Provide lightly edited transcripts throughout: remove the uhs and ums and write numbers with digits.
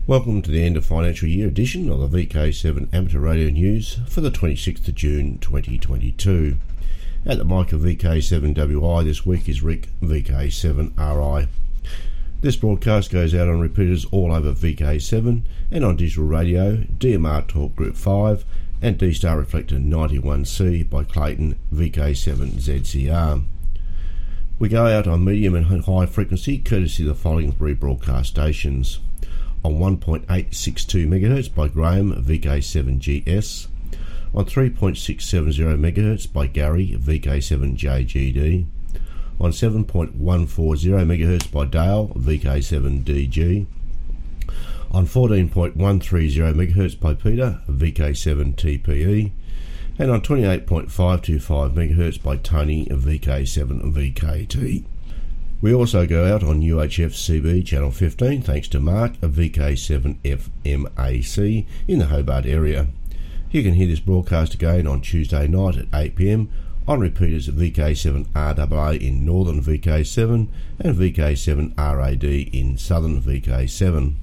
Welcome to the end of financial year edition of the VK7 Amateur Radio News for the 26th of June 2022. At the mic of VK7WI this week is Rick, VK7RI. This broadcast goes out on repeaters all over VK7 and on digital radio, DMR Talk Group 5 and D-Star Reflector 91C by Clayton VK7ZCR. We go out on medium and high frequency courtesy of the following rebroadcast stations. On 1.862 MHz by Graham VK7GS, on 3.670 MHz by Gary VK7JGD, on 7.140 MHz by Dale VK7DG, on 14.130 MHz by Peter VK7TPE, and on 28.525 MHz by Tony VK7VKT. We also go out on UHF CB Channel 15 thanks to Mark of VK7FMAC in the Hobart area. You can hear this broadcast again on Tuesday night at 8 p.m. on repeaters of VK7RAA in northern VK7 and VK7RAD in southern VK7.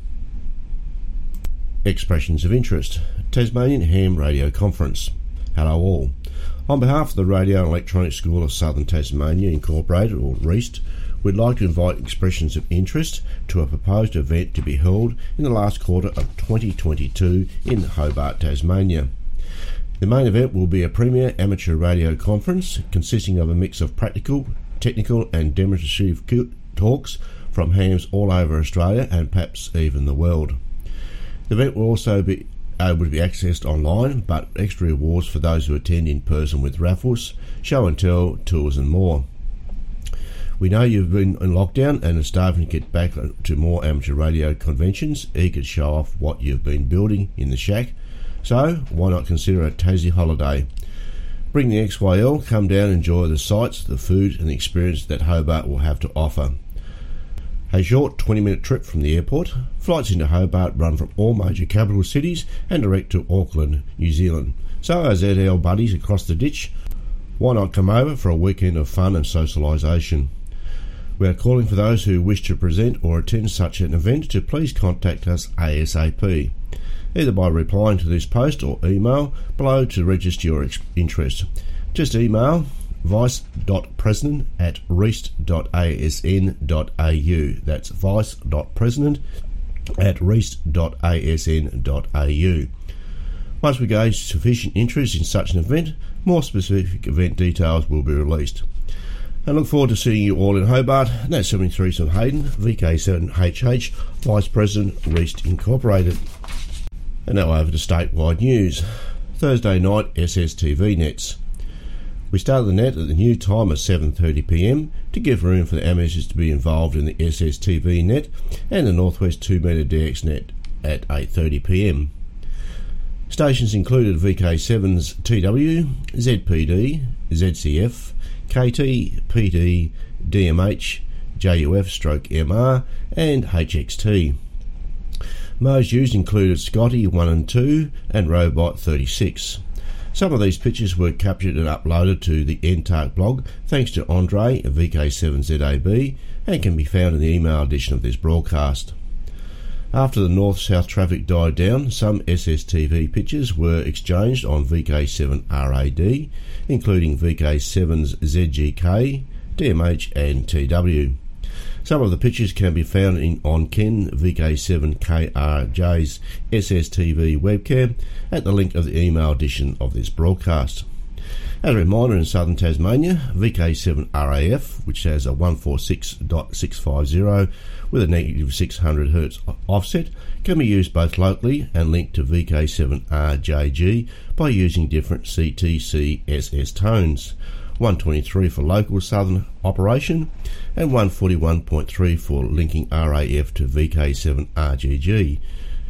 Expressions of interest. Tasmanian Ham Radio Conference. Hello all. On behalf of the Radio and Electronic School of Southern Tasmania Incorporated, or REAST, we'd like to invite expressions of interest to a proposed event to be held in the last quarter of 2022 in Hobart, Tasmania. The main event will be a premier amateur radio conference consisting of a mix of practical, technical and demonstrative talks from hams all over Australia and perhaps even the world. The event will also be able to be accessed online, but extra rewards for those who attend in person with raffles, show and tell, tours and more. We know you've been in lockdown and are starving to get back to more amateur radio conventions, eager to show off what you've been building in the shack. So, why not consider a Tassie holiday? Bring the XYL, come down and enjoy the sights, the food and the experience that Hobart will have to offer. A short 20-minute trip from the airport, flights into Hobart run from all major capital cities and direct to Auckland, New Zealand. So, our ZL buddies across the ditch, why not come over for a weekend of fun and socialisation? We are calling for those who wish to present or attend such an event to please contact us ASAP, either by replying to this post or email below to register your interest. Just email vice.president@reast.asn.au. That's vice.president@reast.asn.au. Once we gauge sufficient interest in such an event, more specific event details will be released. I look forward to seeing you all in Hobart. And that's 73 from Hayden, VK7HH, Vice President, REAST Incorporated. And now over to statewide news. Thursday night SSTV nets. We started the net at the new time of 7:30 p.m. to give room for the amateurs to be involved in the SSTV net and the Northwest 2-metre DX net at 8:30 p.m. Stations included VK7's TW, ZPD, ZCF, KT, PD, DMH, JUF/MR and HXT. Modes used included Scotty 1 and 2 and Robot 36. Some of these pictures were captured and uploaded to the NTARC blog thanks to Andre of VK7ZAB and can be found in the email edition of this broadcast. After the north-south traffic died down, some SSTV pictures were exchanged on VK7RAD, including VK7's ZGK, DMH and TW. Some of the pictures can be found on Ken VK7KRJ's SSTV webcam at the link of the email edition of this broadcast. As a reminder, in southern Tasmania, VK7RAF, which has a 146.650 with a negative 600 Hz offset, can be used both locally and linked to VK7RJG by using different CTC-SS tones. 123 for local southern operation and 141.3 for linking RAF to VK7RJG,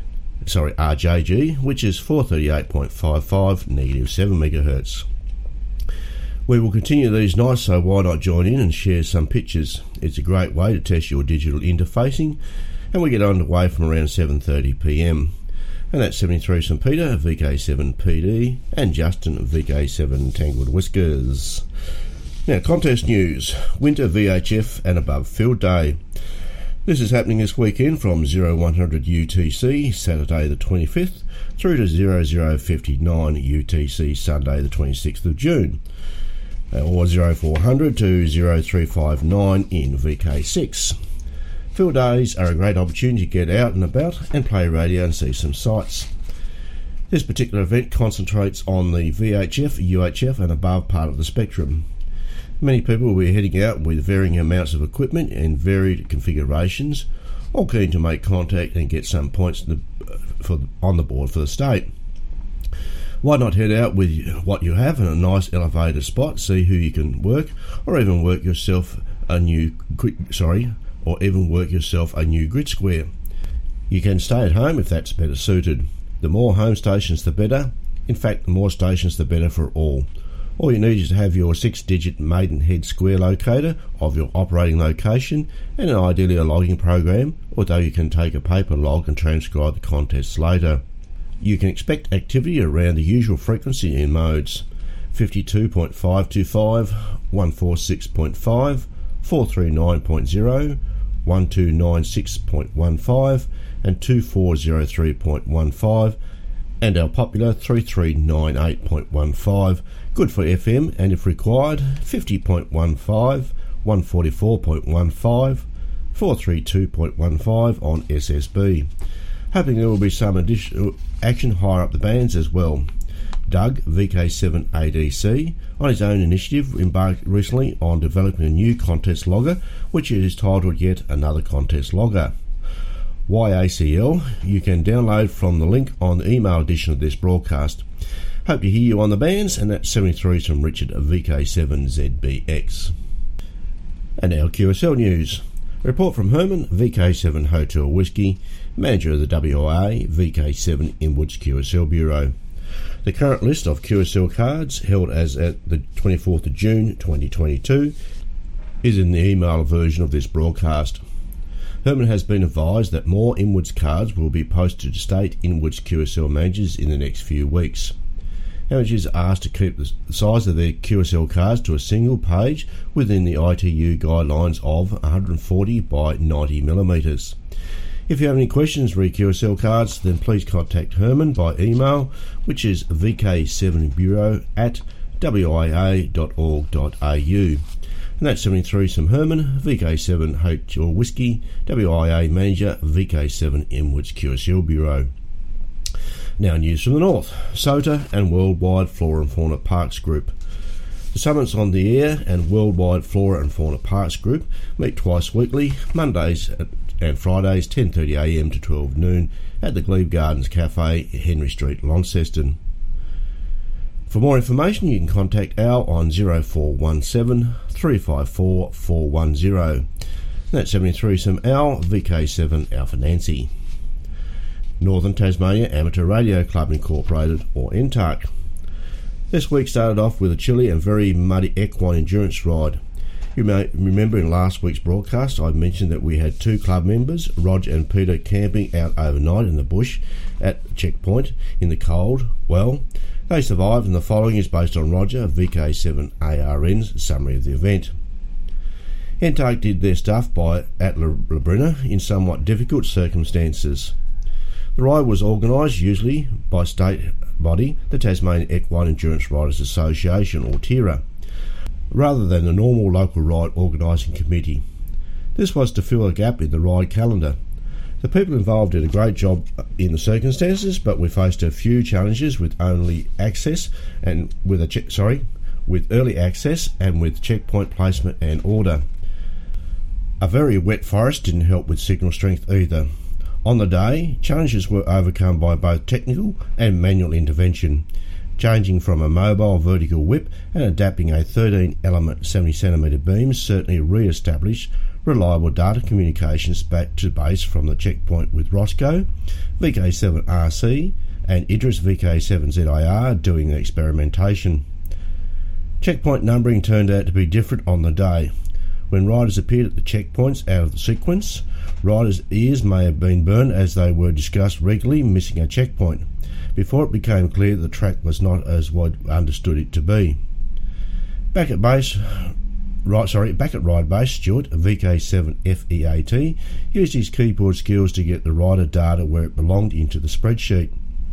which is 438.55 negative 7 MHz. We will continue these nights, so why not join in and share some pictures? It's a great way to test your digital interfacing, and we get underway from around 7:30 p.m. And that's 73 St Peter, VK7PD, and Justin, VK7 Tangled Whiskers. Now, contest news. Winter VHF and above field day. This is happening this weekend from 0100 UTC, Saturday the 25th, through to 0059 UTC, Sunday the 26th of June, or 0400 to 0359 in VK6. Field days are a great opportunity to get out and about and play radio and see some sights. This particular event concentrates on the VHF, UHF and above part of the spectrum. Many people will be heading out with varying amounts of equipment and varied configurations, all keen to make contact and get some points on the board for the state. Why not head out with what you have in a nice elevated spot, see who you can work, or even work yourself a new grid square. You can stay at home if that's better suited. The more home stations the better. In fact, the more stations the better for all. All you need is to have your 6-digit Maidenhead square locator of your operating location and ideally a logging program, although you can take a paper log and transcribe the contests later. You can expect activity around the usual frequency in modes 52.525, 146.5, 439.0, 1296.15 and 2403.15, and our popular 3398.15, good for FM, and if required 50.15, 144.15, 432.15 on SSB. Hoping there will be some additional action higher up the bands as well. Doug, VK7ADC, on his own initiative embarked recently on developing a new contest logger, which is titled Yet Another Contest Logger. YACL, you can download from the link on the email edition of this broadcast. Hope to hear you on the bands, and that's 73 from Richard of VK7ZBX. And now QSL news. Report from Herman, VK7 Hotel Whiskey, manager of the WIA VK7 Inwoods QSL Bureau. The current list of QSL cards held as at the 24th of June 2022 is in the email version of this broadcast. Herman has been advised that more Inwoods cards will be posted to state Inwoods QSL managers in the next few weeks. Managers are asked to keep the size of their QSL cards to a single page within the ITU guidelines of 140 by 90 millimetres. If you have any questions re QSL cards, then please contact Herman by email, which is vk7bureau@wia.org.au. And that's 73 from Herman, VK7 Hotel Whiskey, WIA Manager, VK7 Inwoods QSL Bureau. Now news from the north. SOTA and Worldwide Flora and Fauna Parks Group. The Summits on the Air and Worldwide Flora and Fauna Parks Group meet twice weekly, Mondays and Fridays 10:30am to 12 noon at the Glebe Gardens Cafe, Henry Street, Launceston. For more information you can contact Al on 0417 354 410. That's 73 some Al, VK7 Alpha Nancy. Northern Tasmania Amateur Radio Club Incorporated, or NTARC. This week started off with a chilly and very muddy equine endurance ride. You may remember in last week's broadcast I mentioned that we had two club members, Rog and Peter, camping out overnight in the bush at the checkpoint in the cold. Well, they survived, and the following is based on Roger, VK7ARN's summary of the event. NTARC did their stuff at Labrina in somewhat difficult circumstances. The ride was organised usually by state body, the Tasmanian Equine Endurance Riders Association, or TERA, rather than the normal local ride organising committee. This was to fill a gap in the ride calendar. The people involved did a great job in the circumstances, but we faced a few challenges with early access and with checkpoint placement and order. A very wet forest didn't help with signal strength either. On the day, challenges were overcome by both technical and manual intervention, changing from a mobile vertical whip and adapting a 13-element 70cm beam certainly re-established reliable data communications back to base from the checkpoint, with Roscoe, VK7RC and Idris VK7ZIR doing the experimentation. Checkpoint numbering turned out to be different on the day. When riders appeared at the checkpoints out of the sequence, riders' ears may have been burned as they were discussed regularly missing a checkpoint, before it became clear the track was not as what understood it to be. Back at base, back at ride base, Stuart, VK7FEAT, used his keyboard skills to get the rider data where it belonged into the spreadsheet.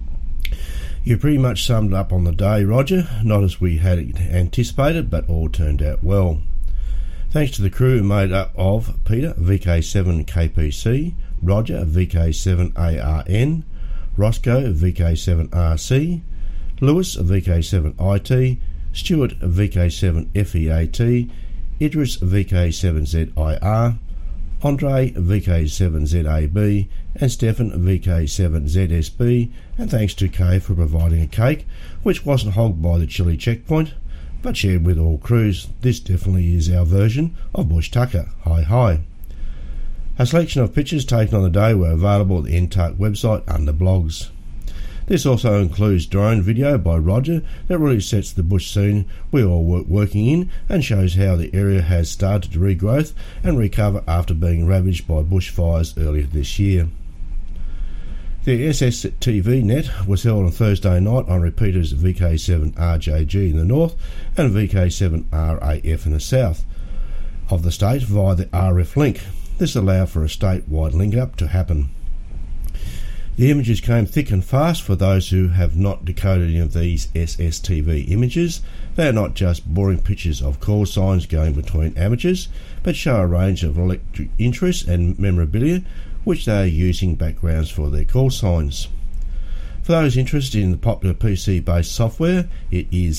You pretty much summed it up on the day, Roger, not as we had anticipated, but all turned out well. Thanks to the crew made up of Peter, VK7KPC, Roger, VK7ARN, Roscoe, VK7RC, Lewis, VK7IT, Stuart, VK7FEAT, Idris, VK7ZIR, Andre, VK7ZAB, and Stefan, VK7ZSB, and thanks to Kay for providing a cake, which wasn't hogged by the Chile checkpoint, but shared with all crews. This definitely is our version of Bush Tucker. Hi hi. A selection of pictures taken on the day were available at the NTARC website under blogs. This also includes drone video by Roger that really sets the bush scene we all working in and shows how the area has started to regrowth and recover after being ravaged by bushfires earlier this year. The SSTV net was held on Thursday night on repeaters VK7RJG in the north and VK7RAF in the south of the state via the RF link. This allowed for a statewide link-up to happen. The images came thick and fast for those who have not decoded any of these SSTV images. They are not just boring pictures of call signs going between amateurs, but show a range of electric interests and memorabilia which they are using backgrounds for their call signs. For those interested in the popular PC-based software, it is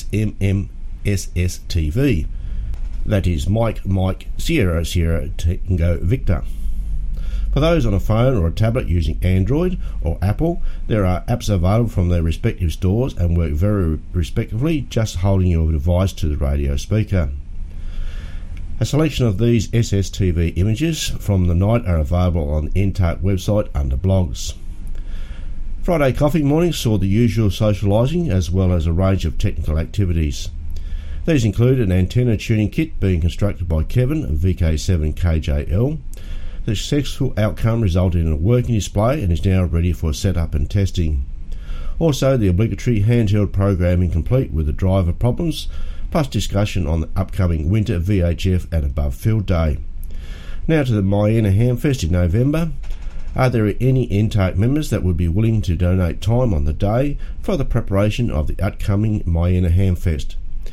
MMSSTV. That is Mike, Sierra, Tango, Victor. For those on a phone or a tablet using Android or Apple, there are apps available from their respective stores and work very respectively, just holding your device to the radio speaker. A selection of these SSTV images from the night are available on the NTARC website under blogs. Friday coffee morning saw the usual socialising as well as a range of technical activities. These include an antenna tuning kit being constructed by Kevin, VK7KJL. The successful outcome resulted in a working display and is now ready for setup and testing. Also, the obligatory handheld programming complete with the driver problems, plus discussion on the upcoming winter VHF and above field day. Now to the Myena Hamfest in November. Are there any NTARC members that would be willing to donate time on the day for the preparation of the upcoming Myena Hamfest?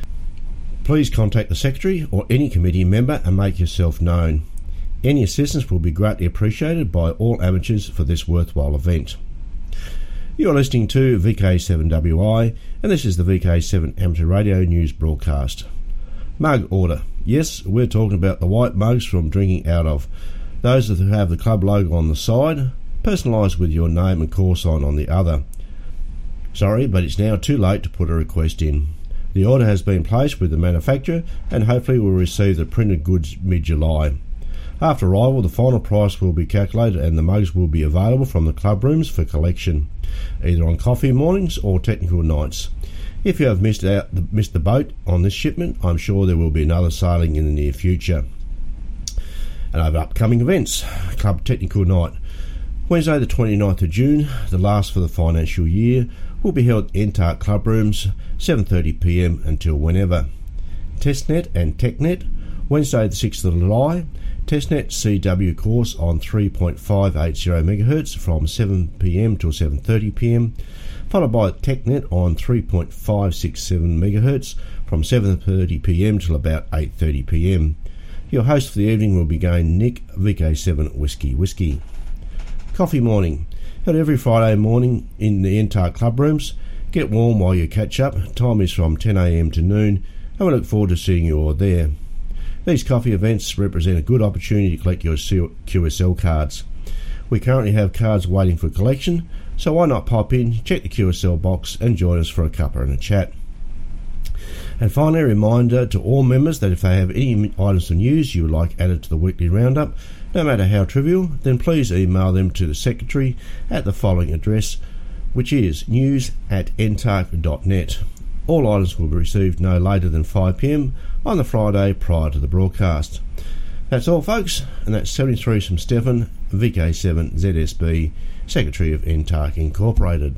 Please contact the Secretary or any committee member and make yourself known. Any assistance will be greatly appreciated by all amateurs for this worthwhile event. You are listening to VK7WI, and this is the VK7 Amateur Radio News broadcast. Mug order. Yes, we're talking about the white mugs from drinking out of. Those that have the club logo on the side, personalised with your name and call sign on the other. Sorry, but it's now too late to put a request in. The order has been placed with the manufacturer and hopefully will receive the printed goods mid-July. After arrival, the final price will be calculated and the mugs will be available from the club rooms for collection, either on coffee mornings or technical nights. If you have missed the boat on this shipment, I'm sure there will be another sailing in the near future. And over upcoming events, Club Technical Night. Wednesday the 29th of June, the last for the financial year, will be held at NTARC Club Rooms, 7:30pm until whenever. Testnet and TechNet, Wednesday the 6th of July, Testnet CW course on 3.580 MHz from 7pm till 7:30pm, followed by TechNet on 3.567 MHz from 7:30pm till about 8:30pm. Your host for the evening will be again Nick, VK7 Whiskey. Coffee morning, held every Friday morning in the NTARC club rooms. Get warm while you catch up. Time is from 10am to noon, and we look forward to seeing you all there. These coffee events represent a good opportunity to collect your QSL cards. We currently have cards waiting for collection, so why not pop in, check the QSL box and join us for a cuppa and a chat. And finally, a reminder to all members that if they have any items of news you would like added to the weekly roundup, no matter how trivial, then please email them to the Secretary at the following address, which is news@ntarc.net. All items will be received no later than 5pm on the Friday prior to the broadcast. That's all, folks, and that's 73 from Stefan, VK7ZSB, Secretary of NTARC Incorporated.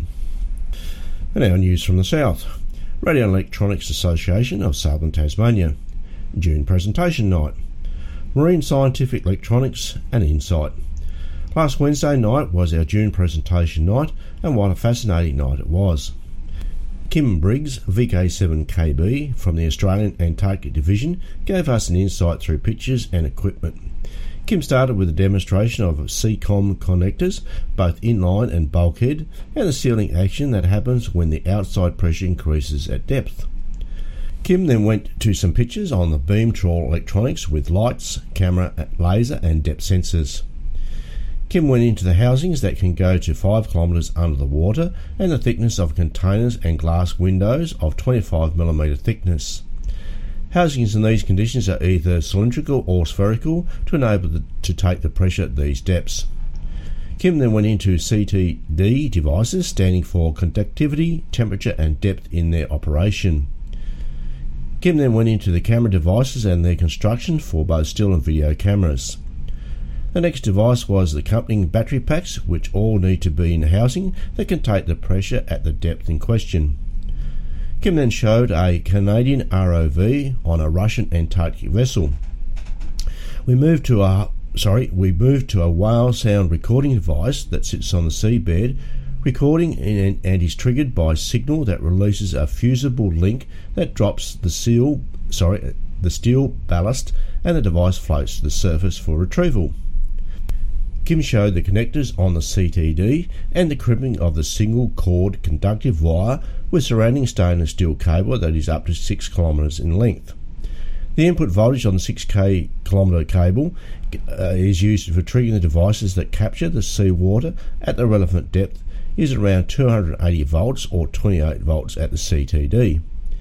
And now news from the south. Radio and Electronics Association of Southern Tasmania. June Presentation Night, Marine Scientific Electronics and Insight. Last Wednesday night was our June Presentation Night, and what a fascinating night it was. Kim Briggs, VK7KB from the Australian Antarctic Division, gave us an insight through pictures and equipment. Kim started with a demonstration of CCOM connectors, both inline and bulkhead, and the sealing action that happens when the outside pressure increases at depth. Kim then went to some pictures on the beam trawl electronics with lights, camera, laser and depth sensors. Kim went into the housings that can go to 5 kilometres under the water and the thickness of containers and glass windows of 25mm thickness. Housings in these conditions are either cylindrical or spherical to enable to take the pressure at these depths. Kim then went into CTD devices standing for conductivity, temperature and depth in their operation. Kim then went into the camera devices and their construction for both still and video cameras. The next device was the accompanying battery packs, which all need to be in a housing that can take the pressure at the depth in question. Kim then showed a Canadian ROV on a Russian Antarctic vessel. We moved to a whale sound recording device that sits on the seabed, recording and is triggered by a signal that releases a fusible link that drops the steel ballast, and the device floats to the surface for retrieval. Kim showed the connectors on the CTD and the crimping of the single cord conductive wire with surrounding stainless steel cable that is up to 6 kilometres in length. The input voltage on the 6 kilometre cable is used for triggering the devices that capture the seawater at the relevant depth is around 280 volts or 28 volts at the CTD.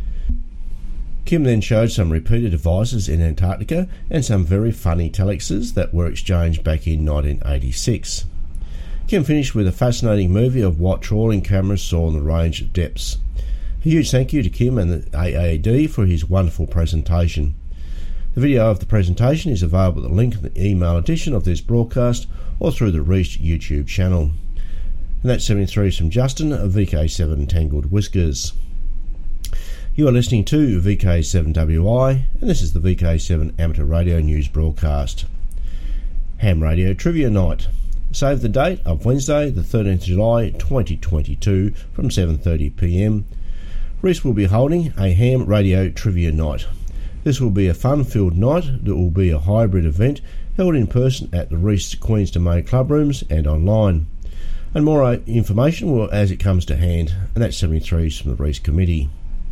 Kim then showed some repeater devices in Antarctica and some very funny telexes that were exchanged back in 1986. Kim finished with a fascinating movie of what trawling cameras saw on the range of depths. A huge thank you to Kim and the AAD for his wonderful presentation. The video of the presentation is available at the link in the email edition of this broadcast or through the Reached YouTube channel. And that's 73 from Justin of VK7 Tangled Whiskers. You are listening to VK7WI, and this is the VK7 Amateur Radio News broadcast. Ham Radio Trivia Night. Save the date of Wednesday, the 13th of July 2022 from 7:30pm. Reese will be holding a Ham Radio Trivia Night. This will be a fun-filled night that will be a hybrid event held in person at the Reese Queen's Domain Club Rooms and online. And more information will as it comes to hand, and that's 73s from the Reese Committee.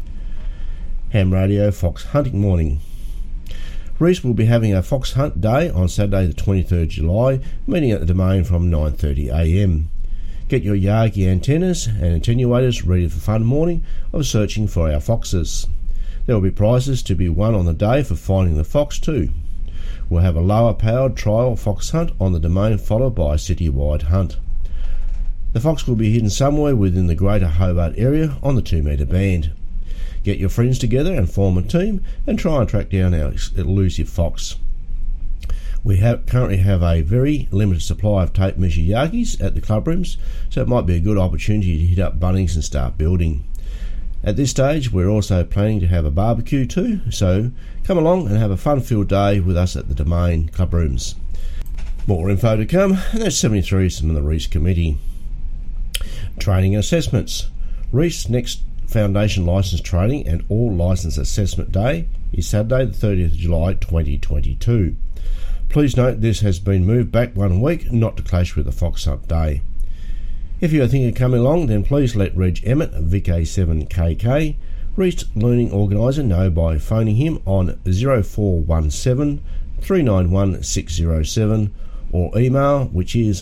Ham Radio Fox Hunting Morning. Reese will be having a fox hunt day on Saturday the 23rd of July, meeting at the Domain from 9:30am. Get your Yagi antennas and attenuators ready for fun morning of searching for our foxes. There will be prizes to be won on the day for finding the fox too. We'll have a lower powered trial fox hunt on the Domain followed by a citywide hunt. The fox will be hidden somewhere within the Greater Hobart area on the 2 metre band. Get your friends together and form a team and try and track down our elusive fox. We currently have a very limited supply of tape measure Yagis at the club rooms, so it might be a good opportunity to hit up Bunnings and start building. At this stage, we're also planning to have a barbecue too, so come along and have a fun-filled day with us at the Domain club rooms. More info to come, and that's 73 from the Reese Committee. Training and assessments. Reese next Foundation Licence Training and All Licence Assessment Day is Saturday the 30th of July 2022. Please note this has been moved back 1 week, not to clash with the Fox Hunt Day. If you are thinking of coming along, then please let Reg Emmett of VK7KK, Reese Learning Organiser, know by phoning him on 0417 391 607 or email, which is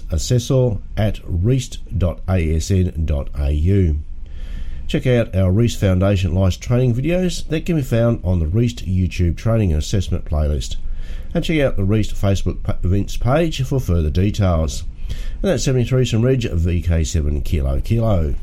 assessor@reist.asn.au. Check out our Reese Foundation Lice training videos that can be found on the Reese YouTube Training and Assessment playlist. And check out the Reese Facebook events page for further details. And that's 73 from Reg of VK7 Kilo.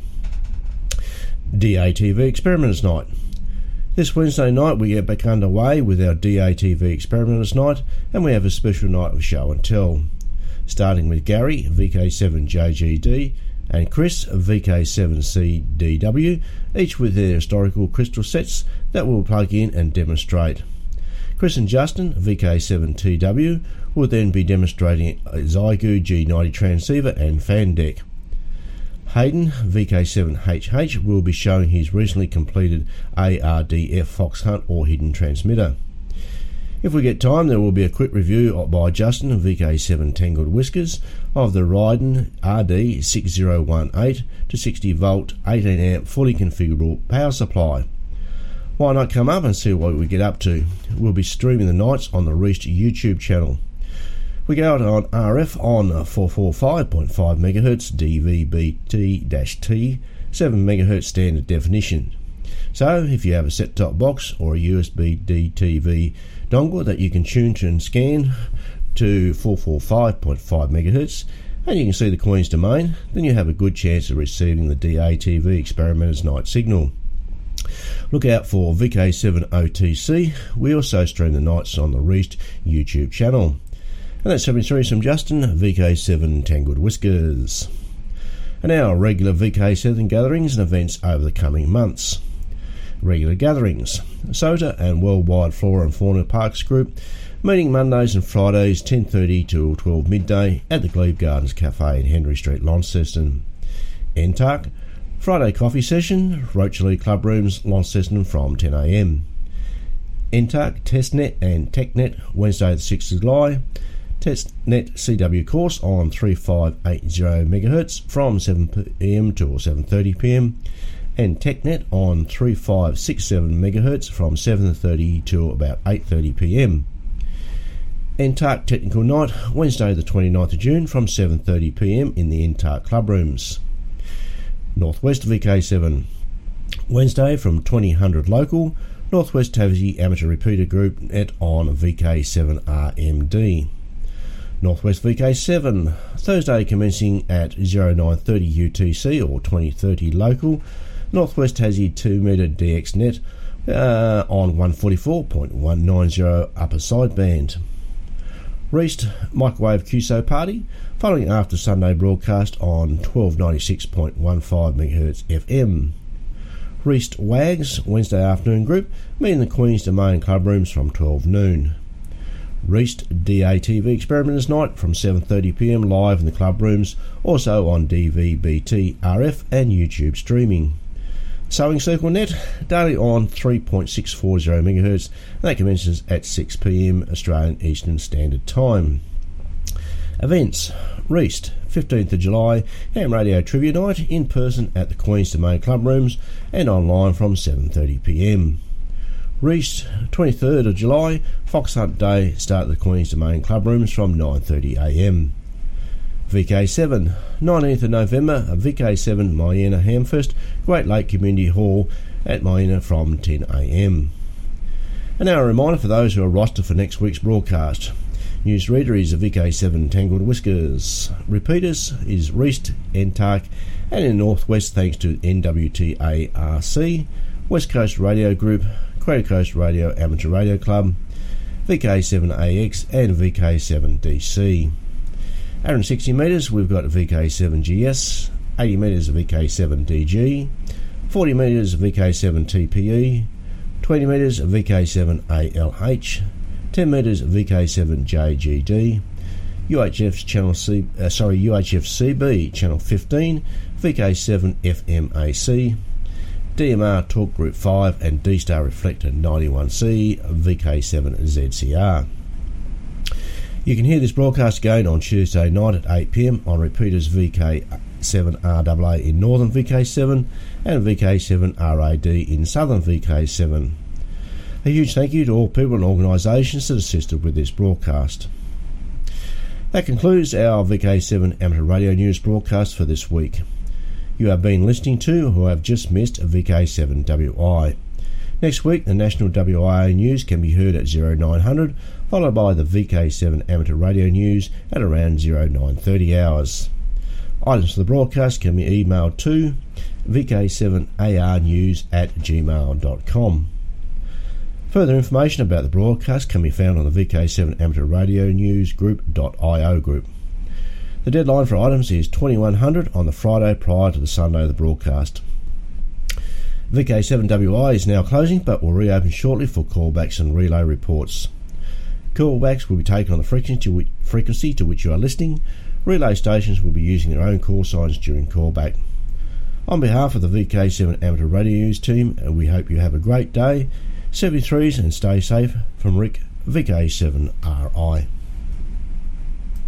DATV Experimenters Night. This Wednesday night we get back underway with our DATV Experimenters Night, and we have a special night of show and tell. Starting with Gary, VK7JGD, and Chris of VK7CDW, each with their historical crystal sets that we'll plug in and demonstrate. Chris and Justin, VK7TW, will then be demonstrating a Xiegu G90 transceiver and fan deck. Hayden, VK7HH, will be showing his recently completed ARDF Fox Hunt or hidden transmitter. If we get time, there will be a quick review by Justin of VK7 Tangled Whiskers of the Ryden RD6018 to 60 volt 18 amp fully configurable power supply. Why not come up and see what we get up to? We'll be streaming the nights on the Reached YouTube channel. We go out on RF on 445.5 MHz DVB-T, 7 MHz standard definition. So if you have a set-top box or a USB-D TV dongle that you can tune to and scan to 445.5 MHz and you can see the Queen's Domain, then you have a good chance of receiving the DATV Experimenter's night signal. Look out for VK7 OTC. We also stream the nights on the Reached YouTube channel. And that's 73 from Justin, VK7 Tangled Whiskers. And our regular VK7 gatherings and events over the coming months. Regular gatherings. SOTA and Worldwide Flora and Fauna Parks Group meeting Mondays and Fridays 10:30 till 12 midday at the Glebe Gardens Cafe in Henry Street, Launceston. NTARC Friday coffee session, Rocherley Club Rooms, Launceston from 10 a.m. NTARC Testnet and TechNet Wednesday the 6th of July. Testnet CW course on 3580 MHz from 7 p.m. to 7:30 p.m. and TechNet on 3567 MHz from 7:30 to about 8:30 p.m. NTARC Technical Night Wednesday the 29th of June from 7:30 p.m. in the NTARC Club Rooms. Northwest VK7 Wednesday from 2000 local, Northwest Tassie Amateur Repeater Group net on VK7 RMD. Northwest VK7 Thursday commencing at 0930 UTC or 2030 local, Northwest Tassie 2 metre DX net on 144.190 upper sideband. Reached Microwave QSO Party following after Sunday broadcast on 1296.15 MHz FM. Reached WAGS Wednesday afternoon group meeting the Queen's Domain Club Rooms from 12 noon. Reached DATV Experimenters Night from 7:30 p.m. live in the club rooms, also on DVB-T, RF and YouTube streaming. Sewing Circle Net daily on 3.640 MHz, and that commences at 6 p.m. Australian Eastern Standard Time. Events: Reached 15th of July Ham Radio Trivia Night in person at the Queen's Domain Club Rooms and online from 7:30 p.m. Reached 23rd of July Fox Hunt Day start at the Queen's Domain Club Rooms from 9:30 a.m. VK7 19th of November VK7 Myena Hamfest Great Lake Community Hall at Myena from 10 a.m. And now a reminder for those who are rostered for next week's broadcast. Newsreader is a VK7 Tangled Whiskers. Repeaters is Reached, NTARC, and in the Northwest thanks to NWTARC, West Coast Radio Group, Crater Coast Radio Amateur Radio Club, VK7AX and VK7DC. 160 metres we've got VK7GS, 80 metres VK7DG, 40 metres VK7TPE, 20 metres VK7ALH, 10 metres VK7JGD, UHF's channel UHF-CB channel 15, VK7FMAC, DMR Talk Group 5 and D-Star Reflector 91C, VK7ZCR. You can hear this broadcast again on Tuesday night at 8 p.m. on repeaters VK7RAA in Northern VK7 and VK7RAD in Southern VK7. A huge thank you to all people and organisations that assisted with this broadcast. That concludes our VK7 Amateur Radio News broadcast for this week. You have been listening to or have just missed VK7WI. Next week, the National WIA News can be heard at 0900, followed by the VK7 Amateur Radio News at around 0930 hours. Items for the broadcast can be emailed to vk7arnews@gmail.com. Further information about the broadcast can be found on the VK7 Amateur Radio News Group.io group. The deadline for items is 2100 on the Friday prior to the Sunday of the broadcast. VK7WI is now closing but will reopen shortly for callbacks and relay reports. Callbacks will be taken on the frequency to which you are listening. Relay stations will be using their own call signs during callback. On behalf of the VK7 Amateur Radio News team, we hope you have a great day. 73s and stay safe from Rick, VK7RI.